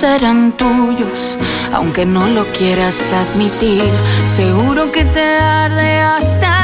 serán tuyos, aunque no lo quieras admitir. Seguro que te arde hasta